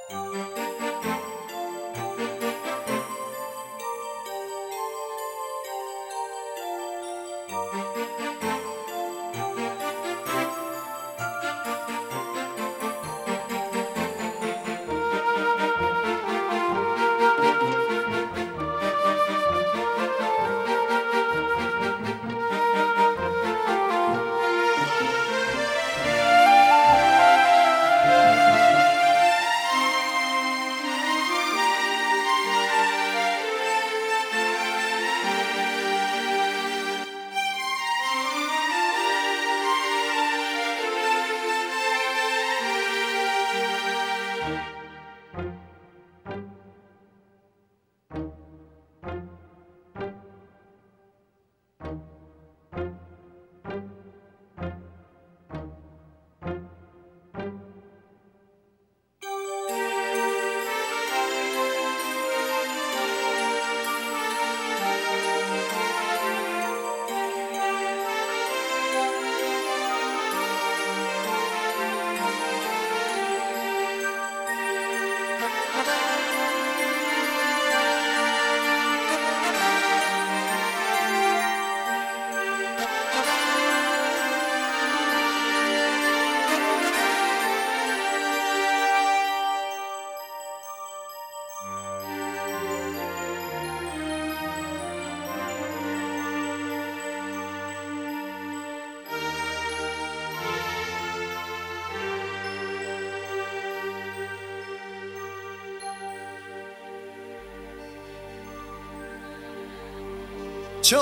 چه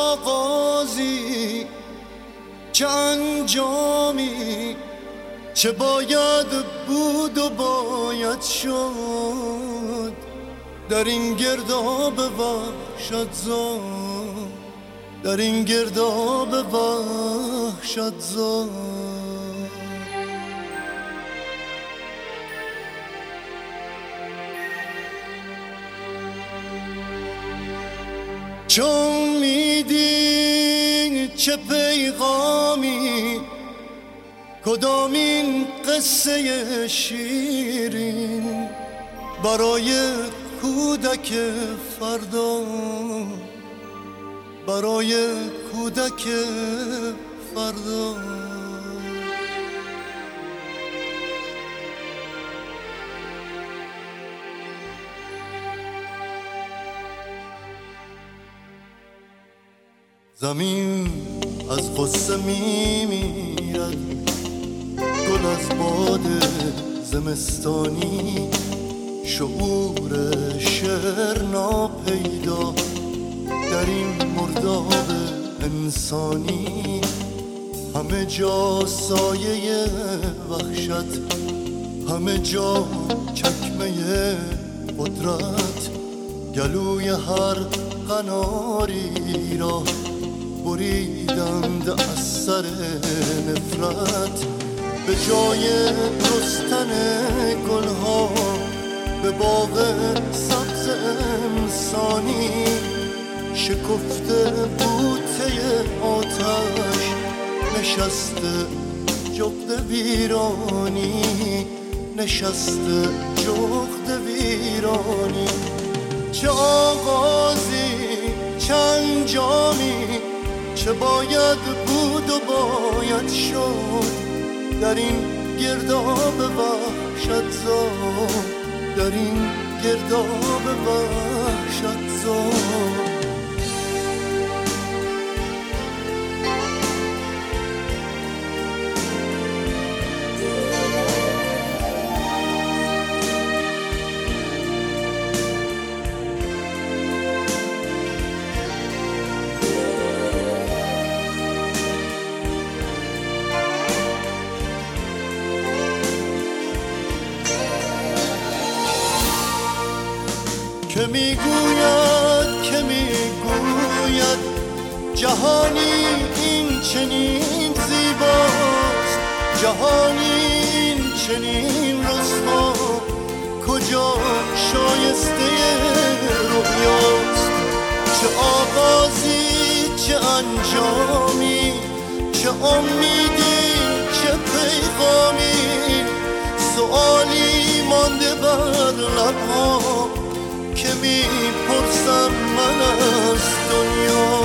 آغازی، چه انجامی، چه باید بود و باید شد در این گرداب وحشت زا، در این گرداب وحشت زا. چه امیدی، چه پیغامی، کدامین قصه شیرین برای کودک فردا، برای کودک فردا. زمین از غصه میمیرد، گل از باد زمستانی، شعور شعر ناپیدا در این مرداب انسانی. همه جا سایه وحشت، همه جا چکمه قدرت، گلوی هر قناری را بریدند از سر نفرت. به جای رستن گلها به باغ سبز انسانی، شکفته بوته آتش نشسته جغد ویرانی، نشسته جغد ویرانی. چه آغازی، چه انجامی، چه باید بود و باید شد در این گرداب وحشت زا، در این گرداب وحشت زا. که میگوید، که میگوید جهانی این چنین زیباست، جهانی این چنین رسوا، کجا شایسته رویاست. چه آغازی، چه انجامی، چه امیدی، چه پیغامی، سؤالی مانده بر لبها که میپرسم من از دنیا.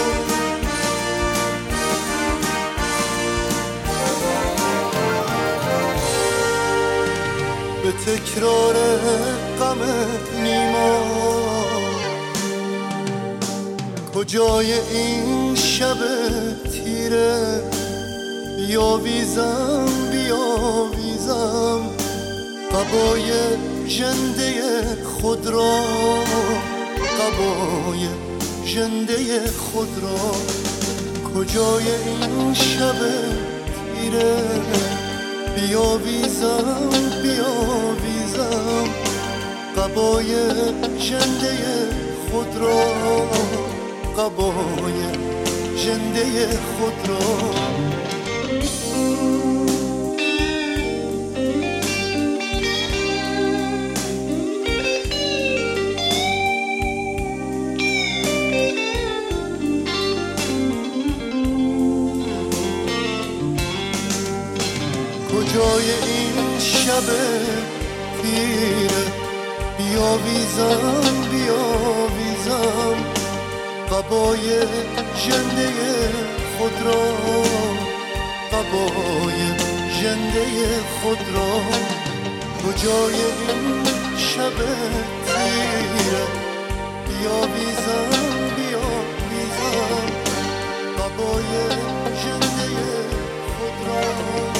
به تکرار غم نیما کجای این شب تیره بیاویزم قبای ژنده خود را، قبای ژنده خود را. کجای این شب تیره بیاویزم قبای ژنده خود را، قبای ژنده خود را. کجای این شب تیره بیاویزم قبای ژنده خود را، قبای ژنده خود را. کجای این شب تیره بیاویزم قبای ژنده خود را.